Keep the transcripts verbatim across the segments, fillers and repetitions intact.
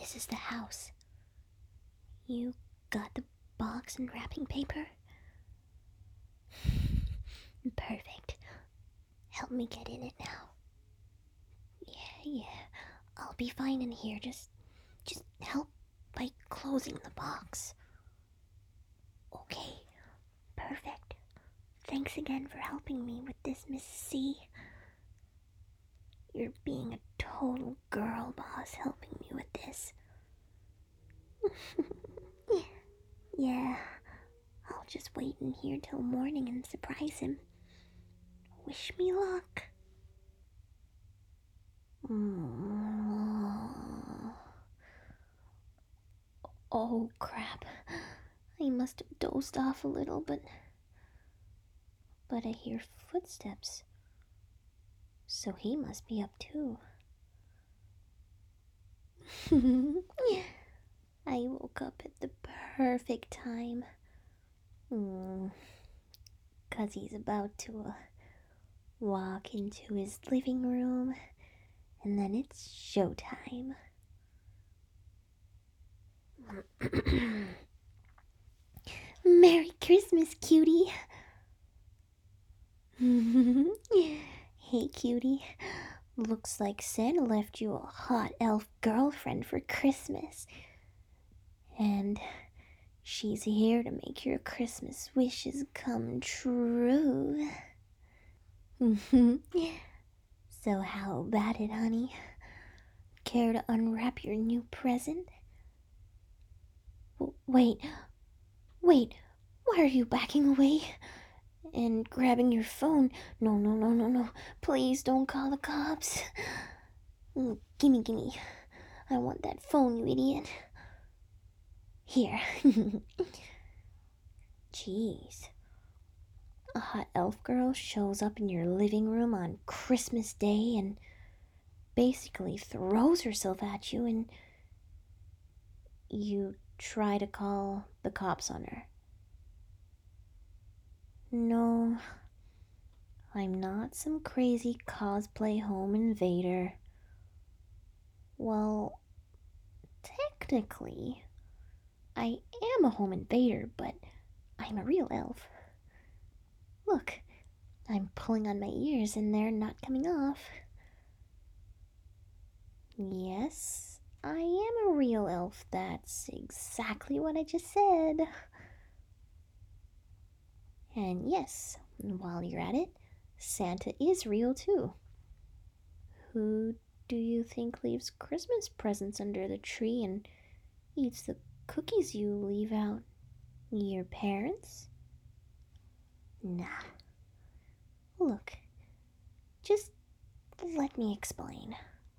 this is the house. You got the box and wrapping paper? Perfect. Help me get in it now. Yeah, yeah. I'll be fine in here. Just just help by closing the box. Okay. Perfect. Thanks again for helping me with this, Miss C. You're being a total girl boss helping me with this. Yeah. I'll just wait in here till morning and surprise him. Wish me luck. Oh, crap. I must have dozed off a little, but... But I hear footsteps. So he must be up too. I woke up at the perfect time. Mm, Cause he's about to uh, walk into his living room, and then it's showtime. Merry Christmas, cutie! Hey, cutie. Looks like Santa left you a hot elf girlfriend for Christmas. And she's here to make your Christmas wishes come true. So how about it, honey? Care to unwrap your new present? W- wait, wait, why are you backing away? And grabbing your phone? No, no, no, no, no. Please don't call the cops. Mm, gimme, gimme. I want that phone, you idiot. Here. Jeez. A hot elf girl shows up in your living room on Christmas Day and basically throws herself at you, and you try to call the cops on her. No, I'm not some crazy cosplay home invader. Well, technically, I am a home invader, but I'm a real elf. Look, I'm pulling on my ears and they're not coming off. Yes, I am a real elf. That's exactly what I just said. And yes, while you're at it, Santa is real too. Who do you think leaves Christmas presents under the tree and eats the cookies you leave out? Your parents? Nah. Look, just let me explain.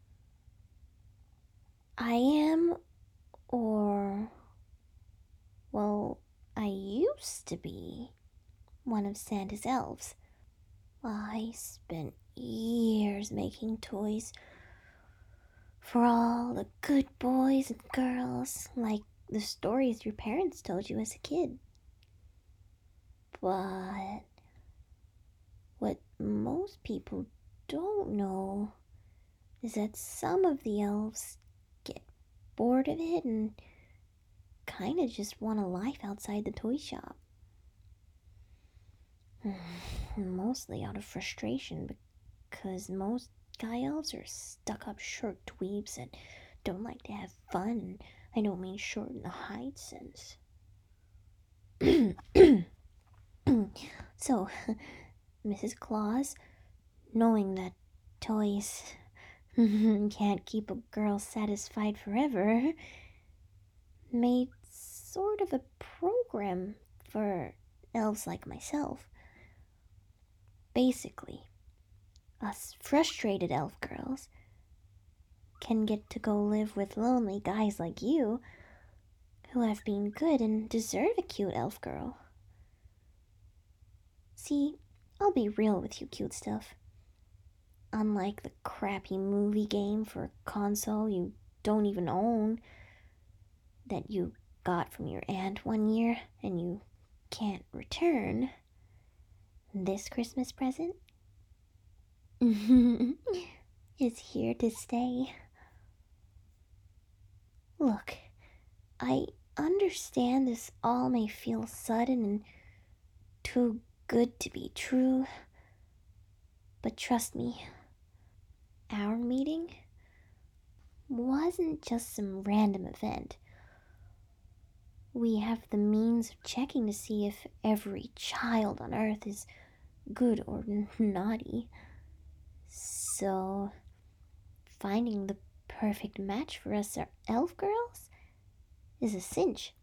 I am, or, well, I used to be one of Santa's elves. I spent years making toys for all the good boys and girls, like the stories your parents told you as a kid. But what most people don't know is that some of the elves get bored of it and kinda just want a life outside the toy shop. Mostly out of frustration, because most guy elves are stuck-up short dweebs that don't like to have fun, and I don't mean short in the height sense. So, Missus Claus, knowing that toys can't keep a girl satisfied forever, made sort of a program for elves like myself. Basically, us frustrated elf girls can get to go live with lonely guys like you who have been good and deserve a cute elf girl. See, I'll be real with you, cute stuff. Unlike the crappy movie game for a console you don't even own that you got from your aunt one year and you can't return, this Christmas present is here to stay. Look, I understand this all may feel sudden and too good to be true, but trust me, our meeting wasn't just some random event. We have the means of checking to see if every child on Earth is good or naughty. So, finding the perfect match for us elf girls is a cinch.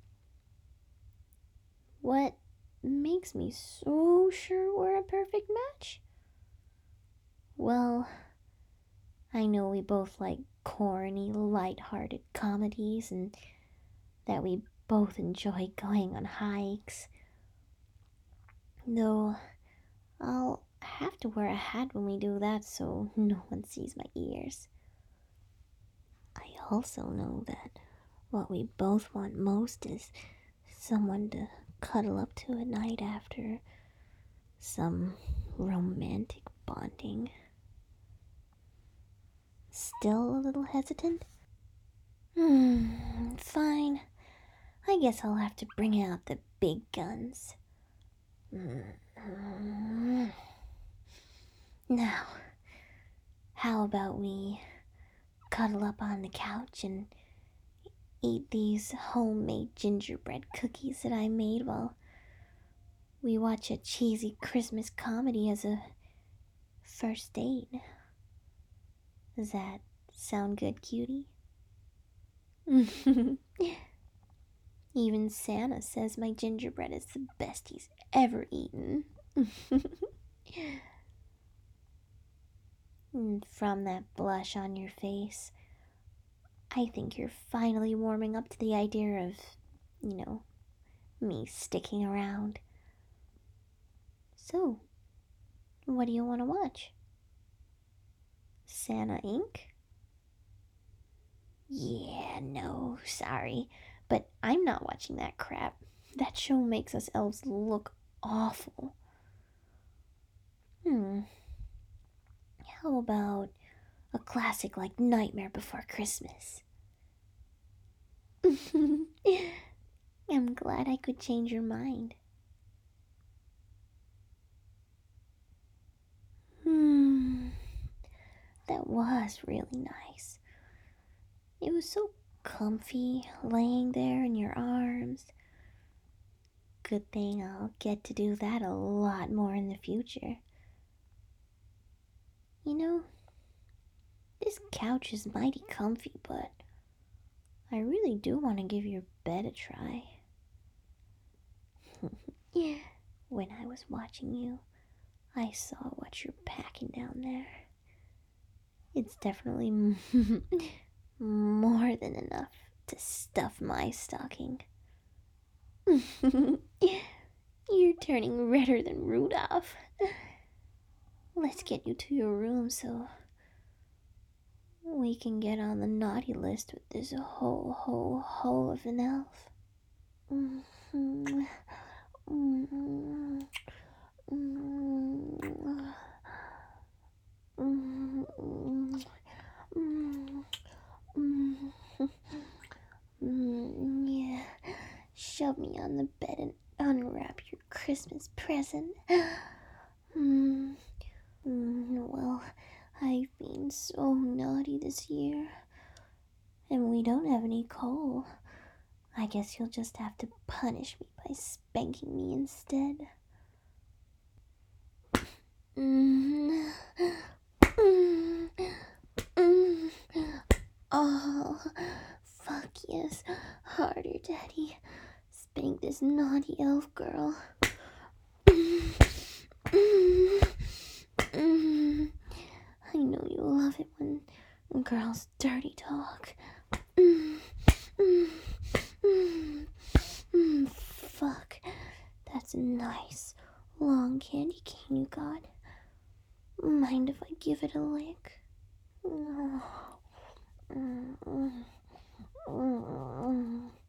What makes me so sure we're a perfect match? Well, I know we both like corny, light-hearted comedies and that we both enjoy going on hikes. Though, I'll have to wear a hat when we do that so no one sees my ears. I also know that what we both want most is someone to cuddle up to at night after some romantic bonding. Still a little hesitant? Hmm, fine. I guess I'll have to bring out the big guns. Now, how about we cuddle up on the couch and eat these homemade gingerbread cookies that I made while we watch a cheesy Christmas comedy as a first date? Does that sound good, cutie? Even Santa says my gingerbread is the best he's ever eaten. And from that blush on your face, I think you're finally warming up to the idea of, you know, me sticking around. So, what do you want to watch? Santa Incorporated? Yeah, no, sorry. But I'm not watching that crap. That show makes us elves look awful. Hmm. How about a classic like Nightmare Before Christmas? I'm glad I could change your mind. Hmm. That was really nice. It was so comfy laying there in your arms. Good thing I'll get to do that a lot more in the future. You know, this couch is mighty comfy, but I really do want to give your bed a try. Yeah, when I was watching you, I saw what you're packing down there. It's definitely more than enough to stuff my stocking. You're turning redder than Rudolph. Let's get you to your room so we can get on the naughty list with this ho ho ho of an elf. Mm-hmm. Mm-hmm. Mm-hmm. Mm-hmm. Mm-hmm. Mm-hmm. Yeah. Shove me on the bed and unwrap your Christmas present. Mm. Mm, well, I've been so naughty this year. And we don't have any coal. I guess you'll just have to punish me by spanking me instead. Mm. Mm. Mm. Oh, fuck yes. Harder, Daddy. Spank this naughty elf girl. Mm. Mm. I know you love it when girls dirty talk. Mm. Mm. Mm. Mm. Fuck. That's a nice long candy cane you got. Mind if I give it a lick? No. Mm. Mm. Mm.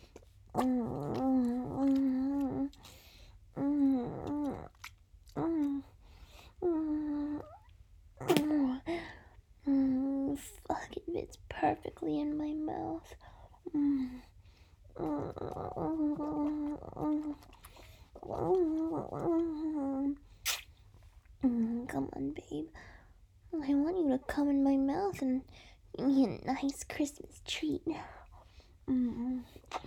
Mm. Mm. Mm. Mm. Mm. Mm. Fuck, it fits perfectly in my mouth. Mm. Mm, come on, babe. I want you to come in my mouth and give me a nice Christmas treat. Mm.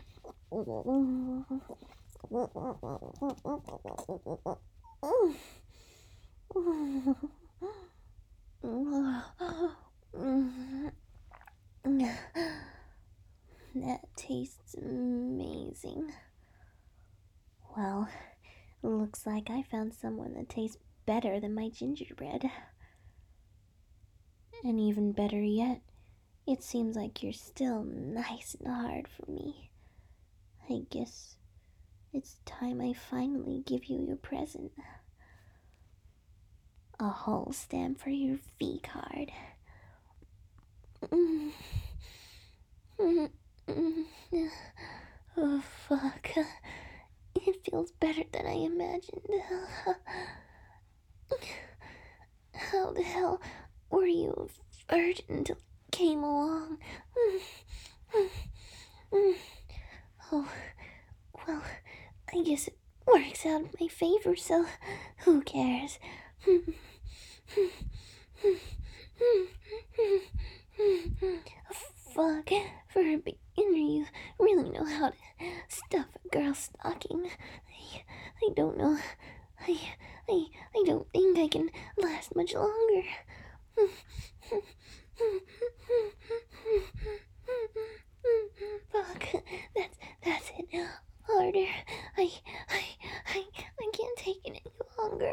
That tastes amazing. Well, looks like I found someone that tastes better than my gingerbread. And even better yet, it seems like you're still nice and hard for me. I guess it's time I finally give you your present. A whole stamp for your V card. Oh, fuck. It feels better than I imagined. How the hell were you a virgin until it came along? Oh, well, I guess it works out in my favor, so who cares? Fuck, for a beginner, you really know how to stuff a girl's stocking. I, I don't know. I, I, I don't think I can last much longer. Fuck, that's, that's it. Harder. I, I, I, I can't take it any longer.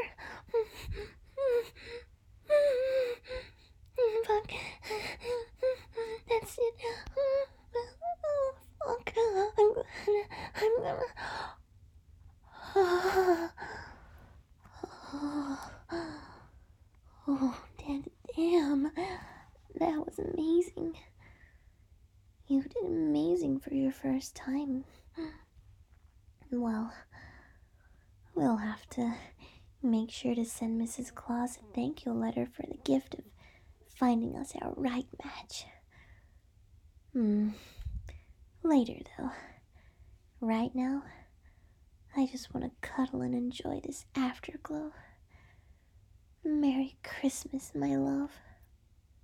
Fuck. That's it. Oh, fuck. I'm gonna. I'm gonna. Oh, damn. Damn. That was amazing. You did amazing for your first time. Well, we'll have to make sure to send Missus Claus a thank you letter for the gift of finding us our right match. Hmm. Later, though. Right now, I just want to cuddle and enjoy this afterglow. Merry Christmas, my love.